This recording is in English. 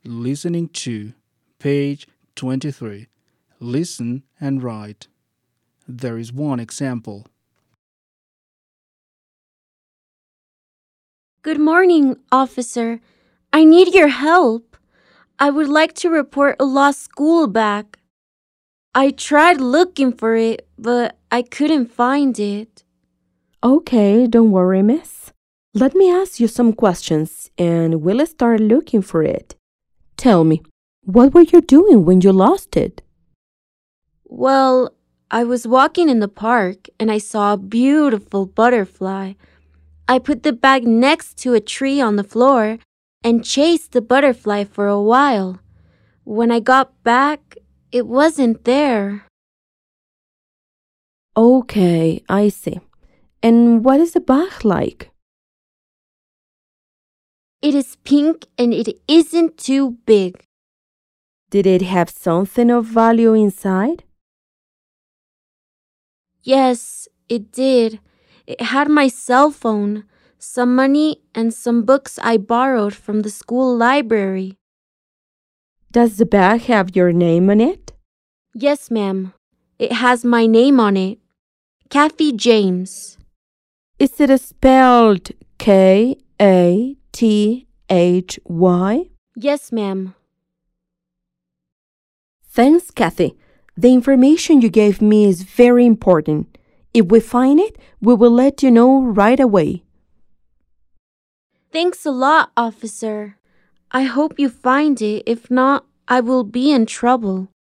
Listening to page 23. Listen and write. There is one example. Good morning, officer. I need your help. I would like to report a lost school bag. I tried looking for it, but I couldn't find it. Okay, don't worry, miss. Let me ask you some questions and we'll start looking for it. Tell me, what were you doing when you lost it? Well, I was walking in the park and I saw a beautiful butterfly. I put the bag next to a tree on the floor and chased the butterfly for a while. When I got back, it wasn't there. Okay, I see. And what is the bag like? It is pink and it isn't too big. Did it have something of value inside? Yes, it did. It had my cell phone, some money, and some books I borrowed from the school library. Does the bag have your name on it? Yes, ma'am. It has my name on it. Kathy James. Is it spelled Kathy? Yes, ma'am. Thanks, Kathy. The information you gave me is very important. If we find it, we will let you know right away. Thanks a lot, officer. I hope you find it. If not, I will be in trouble.